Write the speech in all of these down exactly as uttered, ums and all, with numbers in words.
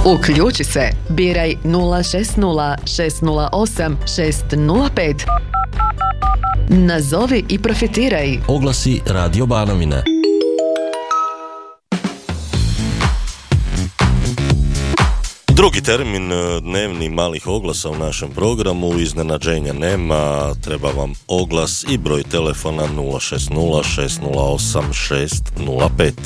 Uključi se, biraj nula šest nula šest nula osam šest nula pet. Nazovi i profitiraj. Oglasi Radio Banovine. Drugi termin dnevni malih oglasa u našem programu, iznenađenja nema, treba vam oglas i broj telefona nula šest nula šest nula osam šest nula pet.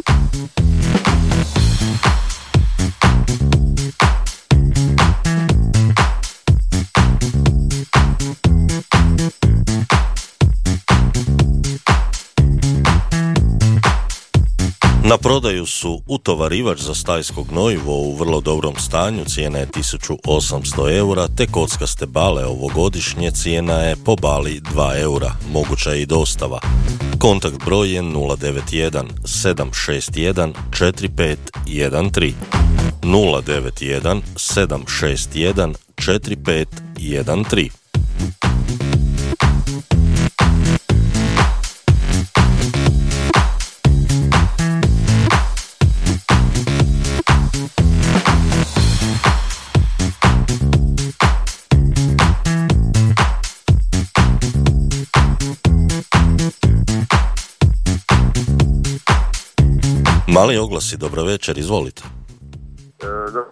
Na prodaju su utovarivač za stajsko gnojivo u vrlo dobrom stanju, cijena je tisuću osamsto eura, te kockaste bale ovogodišnje, cijena je po bali dva eura, moguća je i dostava. Kontakt broj je nula devet jedan sedam šest jedan četiri pet jedan tri. nula devet jedan sedam šest jedan četiri pet jedan tri. Mali oglasi, dobro večer, izvolite. E, da.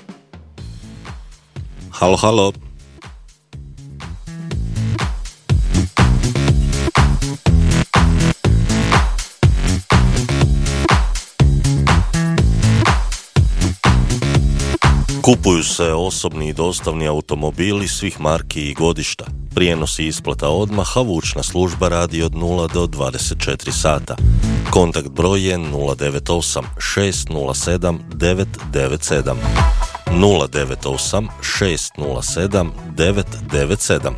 Halo, halo. Kupuju se osobni i dostavni automobili svih marki i godišta. Prijenos i isplata odmah, a vučna služba radi od nula do dvadeset četiri sata. Kontakt broj je nula devet osam šest nula sedam devet devet sedam. nula devet osam šest nula sedam devet devet sedam.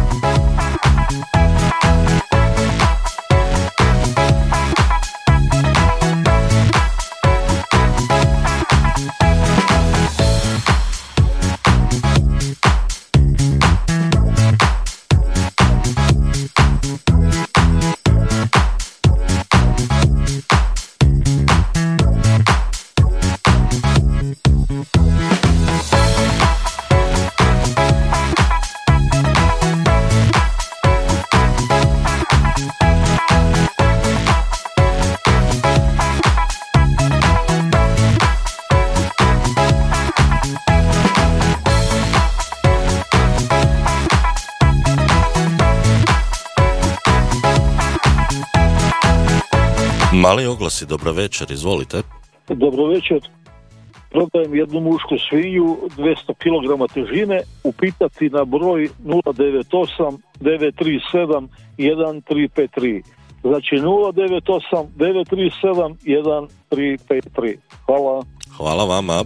Mali oglasi, dobro večer, izvolite. Dobro večer. Prodajem jednu mušku svinju, dvjesto kilograma težine, upitati na broj nula devet osam devet tri sedam jedan tri pet tri. Znači nula devet osam devet tri sedam jedan tri pet tri. Hvala. Hvala vama.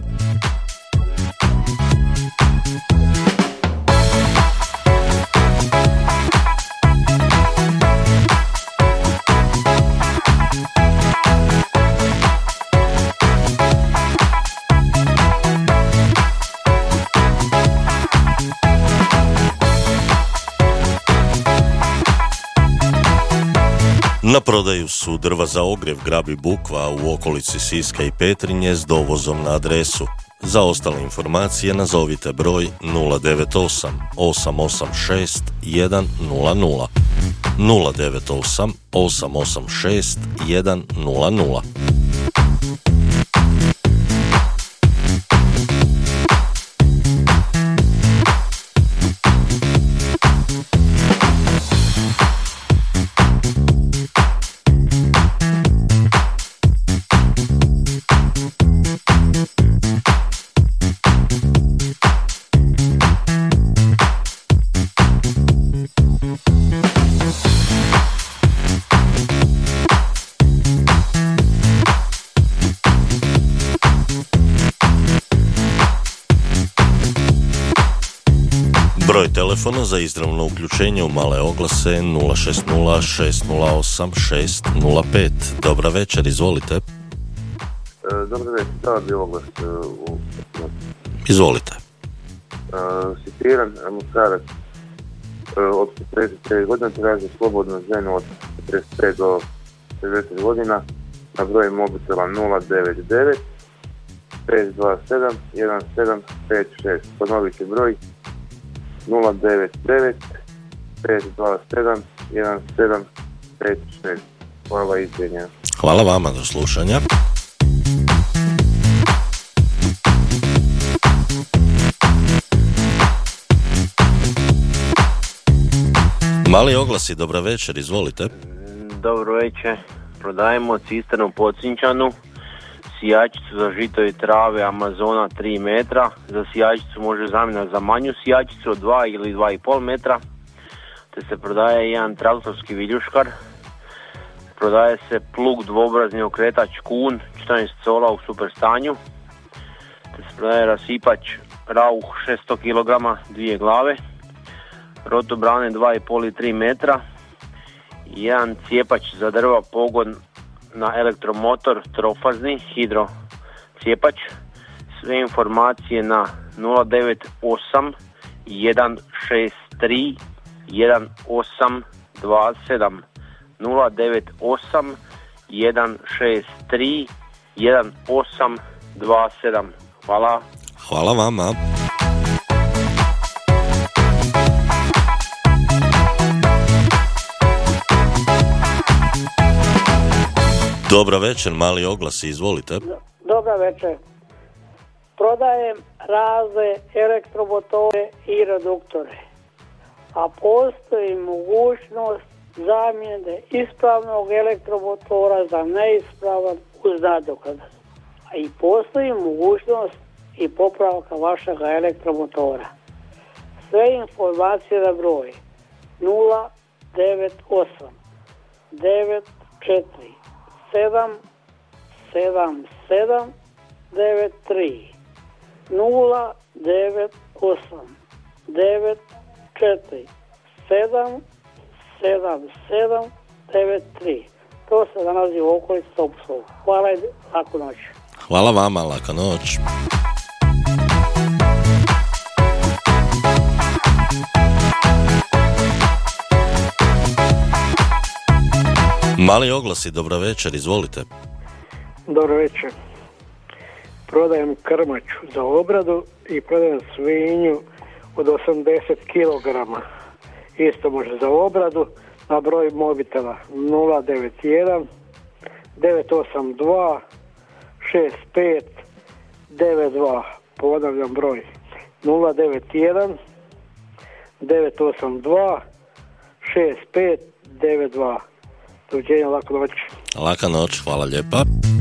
Na prodaju su drva za ogrjev Grab i Bukva u okolici Siska i Petrinje s dovozom na adresu. Za ostale informacije nazovite broj nula devet osam osam osam šest jedan nula nula. nula devet osam osam osam šest jedan nula nula. Broj telefona za izravno uključenje u male oglase nula šest nula šest nula osam šest nula pet. Dobra večer, izvolite. E, dobro večer, da bi oglas e, u... Izvolite. E, Situiran muškarac e, od četrdeset pet godina traži slobodnu ženu od četrdeset pet do šezdeset godina na broj mobitela nula devet devet pet dva sedam jedan sedam pet šest. Ponovite broj nula devet devet pet dva sedam jedan sedam pet šest. Hvala izvinja. Hvala vama, do slušanja. Mali oglasi, dobra večer, izvolite. Dobro večer, prodajemo cisternu Pocinčanu, sijačicu za žito i trave Amazona tri metra, za sijačicu može zamjena za manju sijačicu od dva ili dva i pol metra, te se prodaje jedan traktorski viljuškar, prodaje se plug dvobrazni okretač Kun četrnaest cola u super stanju, te se prodaje rasipač Rauh šesto kilograma, dvije glave, rotobrane dva i pol i tri metra, jedan cijepač za drva pogon na elektromotor trofazni hidro cijepač. Sve informacije na nula devet osam jedan šest tri jedan osam dva sedam nula devet osam jedan šest tri jedan osam dva sedam. Hvala. Hvala vama. Dobra večer, mali oglasi, izvolite. Dobra večer. Prodajem razne elektromotore i reduktore, a postoji mogućnost zamjene ispravnog elektromotora za neispravan uz nadoknadu. A i postoji mogućnost i popravka vašeg elektromotora. Sve informacije na broj nula devet osam devet četiri sedam sedam sedam devet tri nula devet osam devet četiri sedam sedam sedam devet tri. To se nalazi u okolici Topusova. Hvala i laku noć. Hvala vama, laka noć. Mali oglasi, dobra večer, izvolite. Dobro večer. Prodajem krmaču za obradu i prodajem svinju od osamdeset kilograma. Isto može za obradu na broj mobitela nula devet jedan devet osam dva šest pet devet dva. Ponavljam broj nula devet jedan devet osam dva šest pet devet dva. Doviđenja, laka noć. Laka noć, hvala lijepa.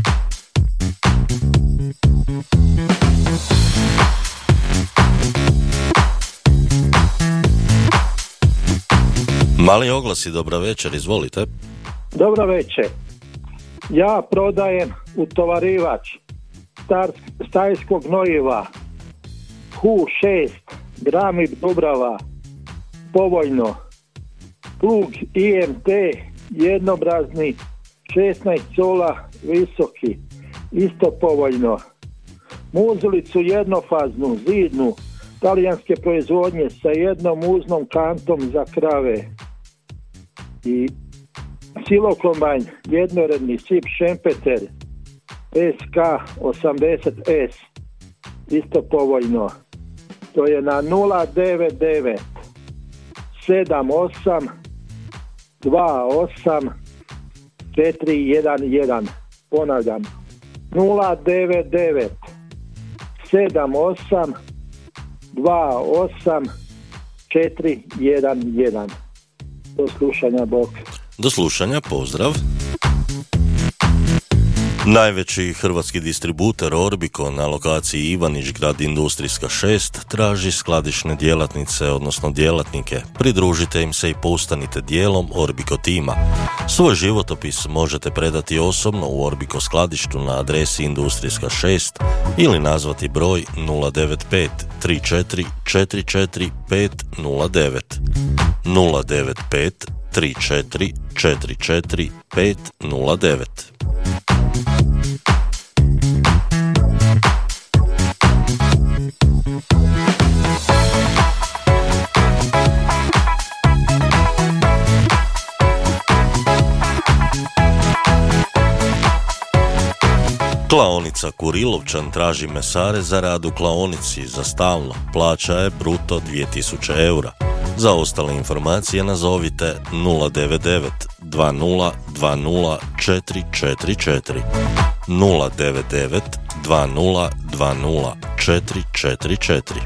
Mali oglasi, dobra večer, izvolite. Dobra večer. Ja prodajem utovarivač star, stajskog gnojiva Hu šest, Gramib Dubrava, povoljno. Plug I M T jednobrazni, šesnaest cola visoki, isto povoljno. Muzulicu jednofaznu, zidnu, talijanske proizvodnje sa jednom uznom kantom za krave. I silokombajn jednoredni Sip Šempeter S K osamdeset S, isto povoljno. To je na nula devet devet sedam osam dva osam četiri jedan jedan. Ponavljam, nula devet devet sedam osam dva osam četiri jedan jedan. Do slušanja, bok. Do slušanja, pozdrav. Najveći hrvatski distributer Orbiko na lokaciji Ivanić, grad Industrijska šest, traži skladišne djelatnice, odnosno djelatnike. Pridružite im se i postanite dijelom Orbiko tima. Svoj životopis možete predati osobno u Orbiko skladištu na adresi Industrijska šest ili nazvati broj nula devet pet tri četiri četiri četiri pet nula devet nula devet pet tri četiri četiri četiri pet nula devet. Klaonica Kurilovčan traži mesare za rad u klaonici za stalno. Plaća je bruto dvije tisuće eura. Za ostale informacije nazovite nula devet devet dva nula dva nula četiri četiri četiri nula devet devet dva nula dva nula četiri četiri četiri.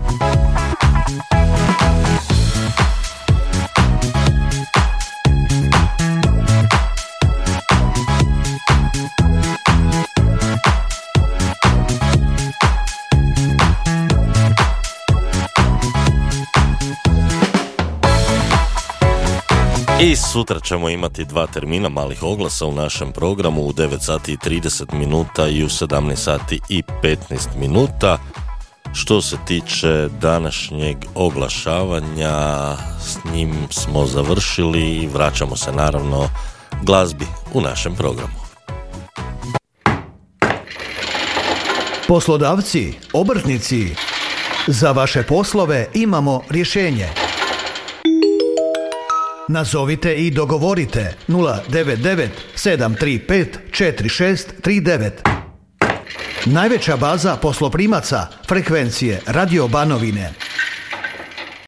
I sutra ćemo imati dva termina malih oglasa u našem programu u devet sati i trideset minuta i u sedamnaest sati i petnaest minuta. Što se tiče današnjeg oglašavanja, s njim smo završili i vraćamo se naravno glazbi u našem programu. Poslodavci, obrtnici, za vaše poslove imamo rješenje. Nazovite i dogovorite nula devet devet sedam tri pet četiri šest tri devet. Najveća baza posloprimaca frekvencije Radio Banovine.